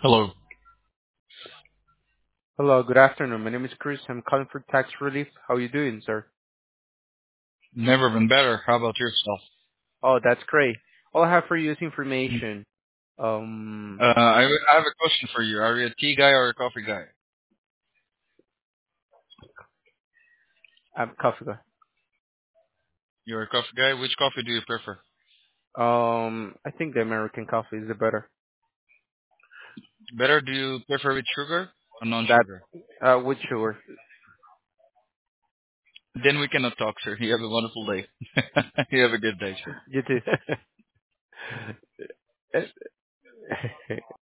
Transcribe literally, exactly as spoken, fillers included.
Hello. Hello, good afternoon. My name is Chris. I'm calling for tax relief. How are you doing, sir? Never been better. How about yourself? Oh, that's great. All I have for you is information. Um, Uh, I, I have a question for you. Are you a tea guy or a coffee guy? I'm Kafka. You're a coffee guy. Which coffee do you prefer? Um, I think the American coffee is the better. Better, do you prefer with sugar or That, non-sugar? uh, with sugar. Then we cannot talk, sir. You have a wonderful day. You have a good day, You too. sir.